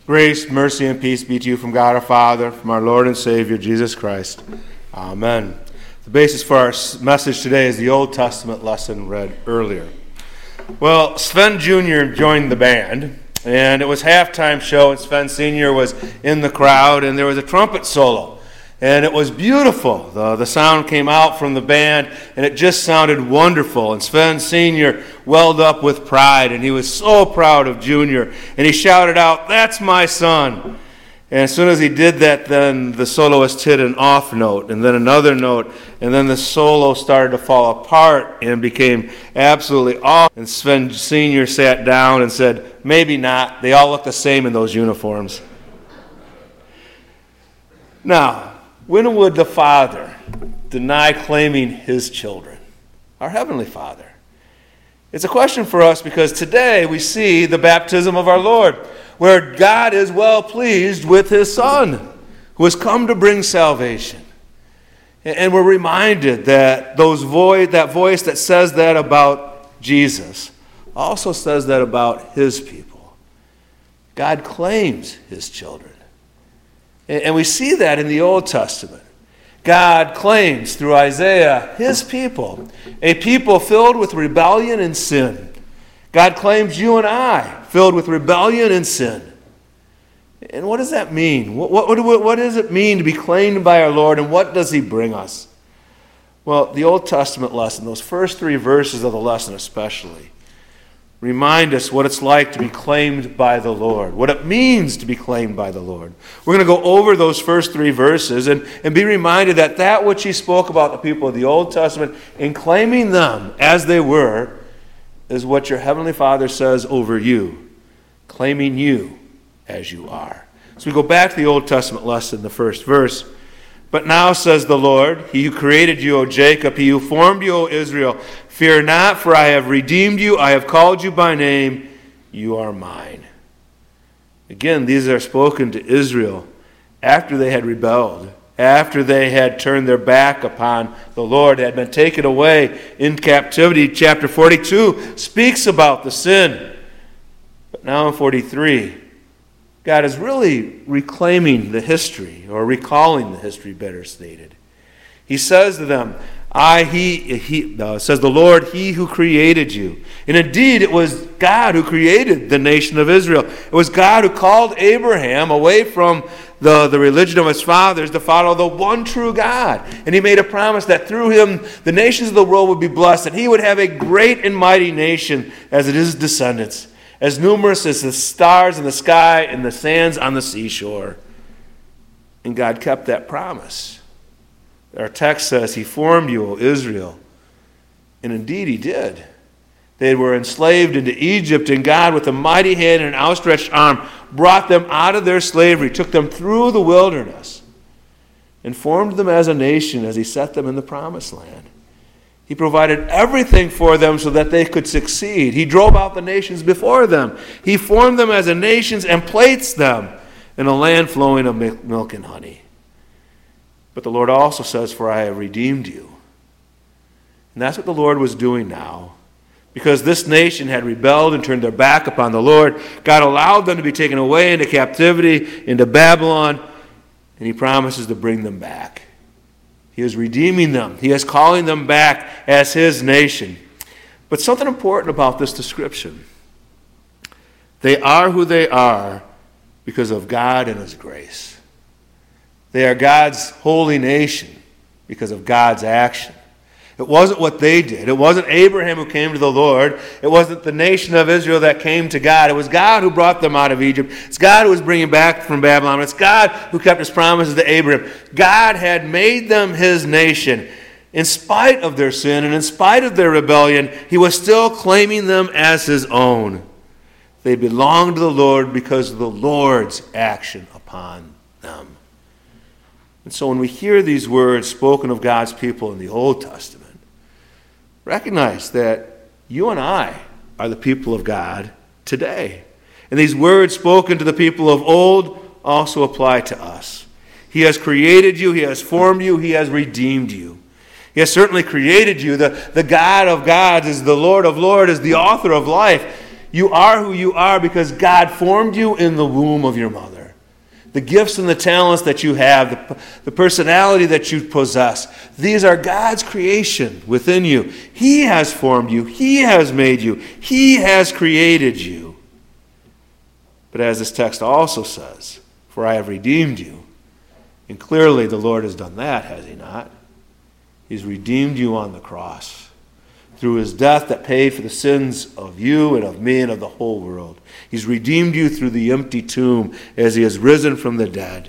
Grace, mercy, and peace be to you from God our Father, from our Lord and Savior, Jesus Christ. Amen. The basis for our message today is the Old Testament lesson read earlier. Well, Sven Jr. joined the band, and it was halftime show, and Sven Sr. was in the crowd, and there was a trumpet solo. And it was beautiful. The sound came out from the band, and it just sounded wonderful. And Sven Sr. welled up with pride, and he was so proud of Junior. And he shouted out, "That's my son." And as soon as he did that, then the soloist hit an off note, and then another note, and then the solo started to fall apart and became absolutely off. And Sven Sr. sat down and said, "Maybe not. They all look the same in those uniforms." Now, when would the Father deny claiming his children? Our Heavenly Father. It's a question for us because today we see the baptism of our Lord, where God is well pleased with his Son, who has come to bring salvation. And we're reminded that that voice that says that about Jesus also says that about his people. God claims his children. And we see that in the Old Testament. God claims through Isaiah his people, a people filled with rebellion and sin. God claims you and I, filled with rebellion and sin. And what does that mean? What does it mean to be claimed by our Lord, and what does he bring us? Well, the Old Testament lesson, those first 3 verses of the lesson especially, remind us what it's like to be claimed by the Lord, what it means to be claimed by the Lord. We're going to go over those first 3 verses and be reminded that which he spoke about the people of the Old Testament in claiming them as they were is what your Heavenly Father says over you, claiming you as you are. So we go back to the Old Testament lesson, the first verse. "But now, says the Lord, he who created you, O Jacob, he who formed you, O Israel, fear not, for I have redeemed you. I have called you by name. You are mine." Again, these are spoken to Israel after they had rebelled, after they had turned their back upon the Lord, had been taken away in captivity. Chapter 42 speaks about the sin. But now in 43, God is really reclaiming the history, or recalling the history, better stated. He says to them, says the Lord, he who created you. And indeed, it was God who created the nation of Israel. It was God who called Abraham away from the religion of his fathers to follow the one true God. And he made a promise that through him, the nations of the world would be blessed, and he would have a great and mighty nation as it is descendants, as numerous as the stars in the sky and the sands on the seashore. And God kept that promise. Our text says, he formed you, O Israel. And indeed he did. They were enslaved into Egypt, and God, with a mighty hand and an outstretched arm, brought them out of their slavery, took them through the wilderness, and formed them as a nation as he set them in the promised land. He provided everything for them so that they could succeed. He drove out the nations before them. He formed them as a nation and placed them in a land flowing of milk and honey. But the Lord also says, for I have redeemed you. And that's what the Lord was doing now. Because this nation had rebelled and turned their back upon the Lord, God allowed them to be taken away into captivity, into Babylon, and he promises to bring them back. He is redeeming them. He is calling them back as his nation. But something important about this description. They are who they are because of God and his grace. They are God's holy nation because of God's action. It wasn't what they did. It wasn't Abraham who came to the Lord. It wasn't the nation of Israel that came to God. It was God who brought them out of Egypt. It's God who was bringing back from Babylon. It's God who kept his promises to Abraham. God had made them his nation. In spite of their sin and in spite of their rebellion, he was still claiming them as his own. They belonged to the Lord because of the Lord's action upon them. And so when we hear these words spoken of God's people in the Old Testament, recognize that you and I are the people of God today. And these words spoken to the people of old also apply to us. He has created you, he has formed you, he has redeemed you. He has certainly created you. The God of gods is the Lord of lords, is the author of life. You are who you are because God formed you in the womb of your mother. The gifts and the talents that you have, the personality that you possess, these are God's creation within you. He has formed you. He has made you. He has created you. But as this text also says, for I have redeemed you. And clearly the Lord has done that, has he not? He's redeemed you on the cross through his death that paid for the sins of you and of me and of the whole world. He's redeemed you through the empty tomb as he has risen from the dead.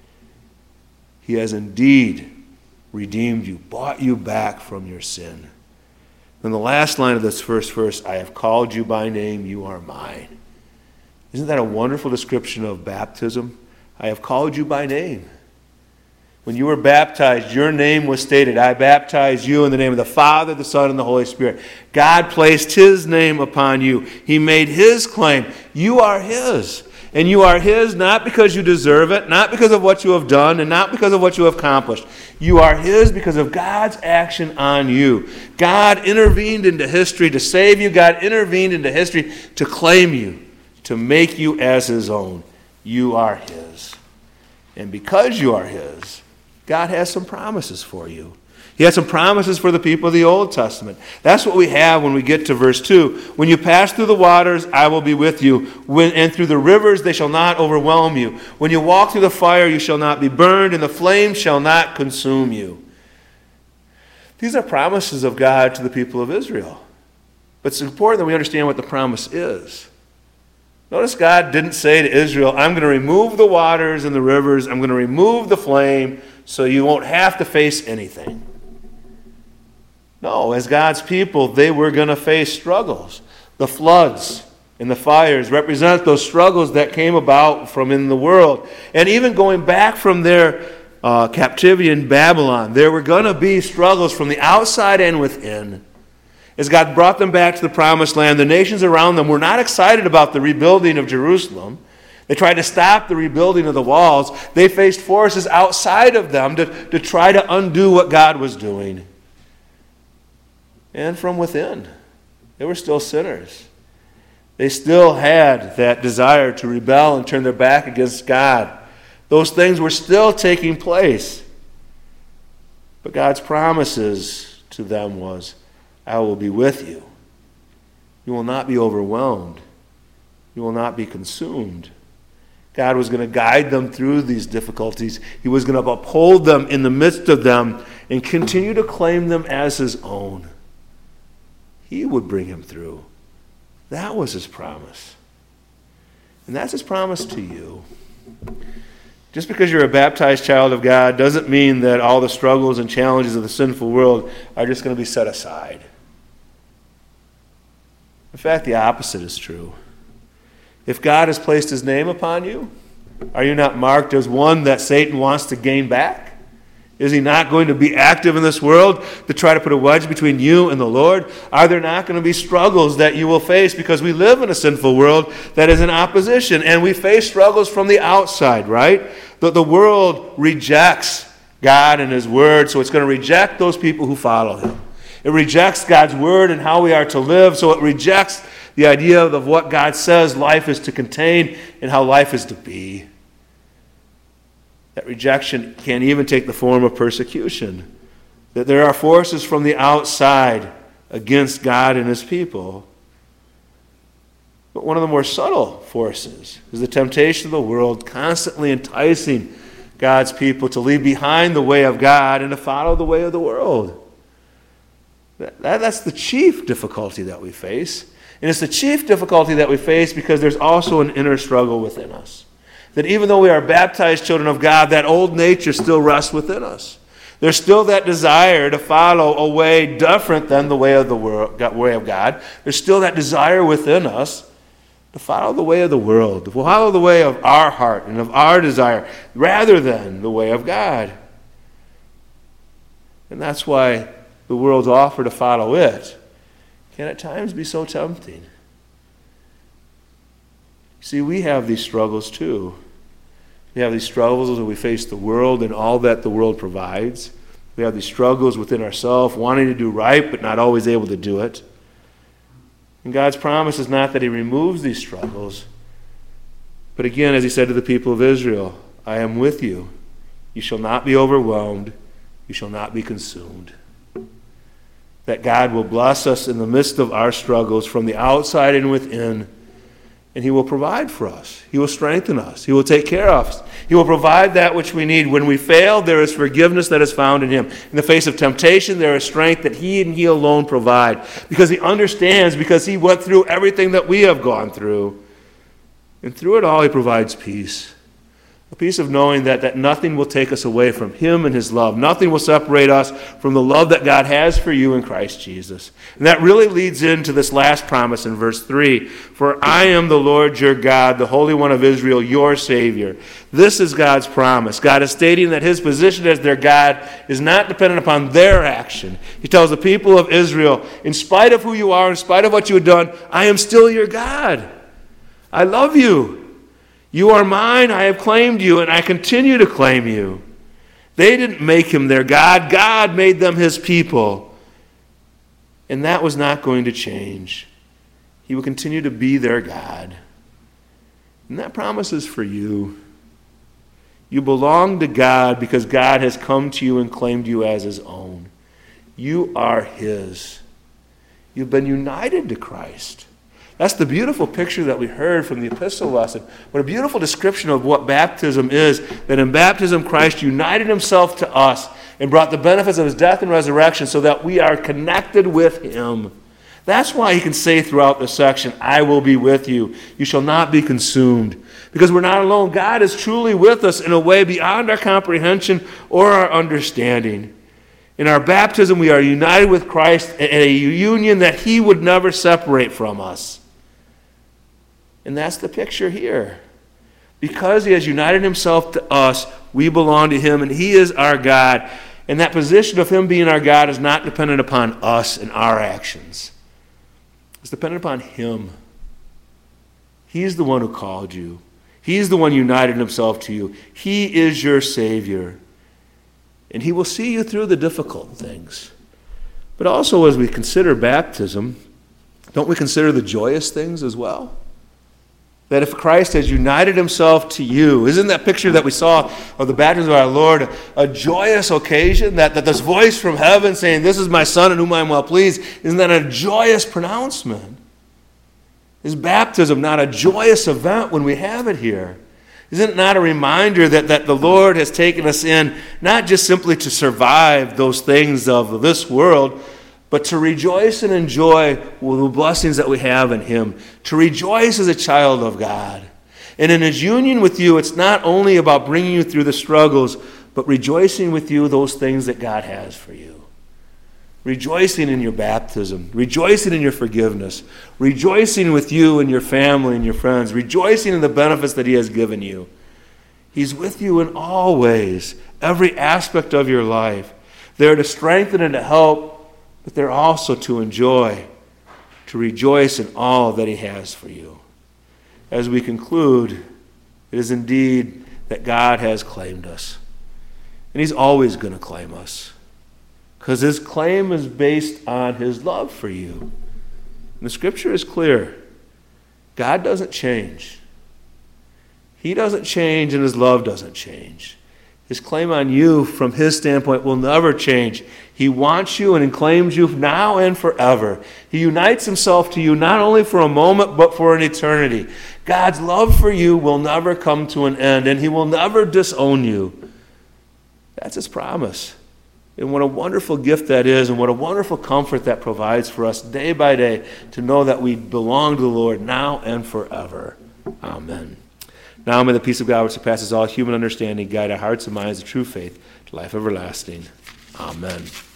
He has indeed redeemed you, bought you back from your sin. In the last line of this first verse, I have called you by name, you are mine. Isn't that a wonderful description of baptism? I have called you by name. When you were baptized, your name was stated. I baptize you in the name of the Father, the Son, and the Holy Spirit. God placed his name upon you. He made his claim. You are his. And you are his not because you deserve it, not because of what you have done, and not because of what you have accomplished. You are his because of God's action on you. God intervened into history to save you. God intervened into history to claim you, to make you as his own. You are his. And because you are his, God has some promises for you. He has some promises for the people of the Old Testament. That's what we have when we get to verse 2. When you pass through the waters, I will be with you. And through the rivers, they shall not overwhelm you. When you walk through the fire, you shall not be burned, and the flame shall not consume you. These are promises of God to the people of Israel. But it's important that we understand what the promise is. Notice God didn't say to Israel, I'm going to remove the waters and the rivers. I'm going to remove the flame so you won't have to face anything. No, as God's people, they were going to face struggles. The floods and the fires represent those struggles that came about from in the world. And even going back from their captivity in Babylon, there were going to be struggles from the outside and within. As God brought them back to the promised land, the nations around them were not excited about the rebuilding of Jerusalem. They tried to stop the rebuilding of the walls. They faced forces outside of them to try to undo what God was doing. And from within, they were still sinners. They still had that desire to rebel and turn their back against God. Those things were still taking place. But God's promises to them was, I will be with you. You will not be overwhelmed. You will not be consumed. God was going to guide them through these difficulties. He was going to uphold them in the midst of them and continue to claim them as his own. He would bring him through. That was his promise. And that's his promise to you. Just because you're a baptized child of God doesn't mean that all the struggles and challenges of the sinful world are just going to be set aside. In fact, the opposite is true. If God has placed his name upon you, are you not marked as one that Satan wants to gain back? Is he not going to be active in this world to try to put a wedge between you and the Lord? Are there not going to be struggles that you will face because we live in a sinful world that is in opposition, and we face struggles from the outside, right? The world rejects God and his word, so it's going to reject those people who follow him. It rejects God's word and how we are to live, so it rejects the idea of what God says life is to contain and how life is to be. That rejection can even take the form of persecution. That there are forces from the outside against God and his people. But one of the more subtle forces is the temptation of the world constantly enticing God's people to leave behind the way of God and to follow the way of the world. That's the chief difficulty that we face. And it's the chief difficulty that we face because there's also an inner struggle within us. That even though we are baptized children of God, that old nature still rests within us. There's still that desire to follow a way different than the way of the world, way of God. There's still that desire within us to follow the way of the world, to follow the way of our heart and of our desire, rather than the way of God. And that's why the world's offer to follow it can at times be so tempting. See, we have these struggles too. We have these struggles as we face the world and all that the world provides. We have these struggles within ourselves, wanting to do right but not always able to do it. And God's promise is not that he removes these struggles, but again, as he said to the people of Israel, I am with you. You shall not be overwhelmed. You shall not be consumed. That God will bless us in the midst of our struggles from the outside and within, and he will provide for us. He will strengthen us. He will take care of us. He will provide that which we need. When we fail, there is forgiveness that is found in him. In the face of temptation, there is strength that he and he alone provide. Because he understands, because he went through everything that we have gone through. And through it all, he provides peace. A peace of knowing that nothing will take us away from him and his love. Nothing will separate us from the love that God has for you in Christ Jesus. And that really leads into this last promise in verse 3. For I am the Lord your God, the Holy One of Israel, your Savior. This is God's promise. God is stating that his position as their God is not dependent upon their action. He tells the people of Israel, in spite of who you are, in spite of what you have done, I am still your God. I love you. You are mine, I have claimed you, and I continue to claim you. They didn't make him their God. God made them his people. And that was not going to change. He will continue to be their God. And that promise is for you. You belong to God because God has come to you and claimed you as his own. You are his. You've been united to Christ. That's the beautiful picture that we heard from the epistle lesson. What a beautiful description of what baptism is, that in baptism Christ united himself to us and brought the benefits of his death and resurrection so that we are connected with him. That's why he can say throughout this section, I will be with you. You shall not be consumed. Because we're not alone. God is truly with us in a way beyond our comprehension or our understanding. In our baptism, we are united with Christ in a union that he would never separate from us. And that's the picture here. Because he has united himself to us, we belong to him, and he is our God. And that position of him being our God is not dependent upon us and our actions. It's dependent upon him. He's the one who called you. He's the one who united himself to you. He is your Savior. And he will see you through the difficult things. But also as we consider baptism, don't we consider the joyous things as well? That if Christ has united himself to you, isn't that picture that we saw of the baptism of our Lord a joyous occasion? That this voice from heaven saying, this is my Son in whom I am well pleased, isn't that a joyous pronouncement? Is baptism not a joyous event when we have it here? Isn't it not a reminder that the Lord has taken us in, not just simply to survive those things of this world, but to rejoice and enjoy the blessings that we have in him. To rejoice as a child of God. And in his union with you, it's not only about bringing you through the struggles, but rejoicing with you those things that God has for you. Rejoicing in your baptism. Rejoicing in your forgiveness. Rejoicing with you and your family and your friends. Rejoicing in the benefits that he has given you. He's with you in all ways. Every aspect of your life. They're to strengthen and to help, but they're also to enjoy, to rejoice in all that he has for you. As we conclude, it is indeed that God has claimed us. And he's always going to claim us. Because his claim is based on his love for you. And the scripture is clear. God doesn't change. He doesn't change and his love doesn't change. His claim on you from his standpoint will never change. He wants you and claims you now and forever. He unites himself to you not only for a moment but for an eternity. God's love for you will never come to an end and he will never disown you. That's his promise. And what a wonderful gift that is, and what a wonderful comfort that provides for us day by day to know that we belong to the Lord now and forever. Amen. Now may the peace of God, which surpasses all human understanding, guide our hearts and minds to true faith, to life everlasting. Amen.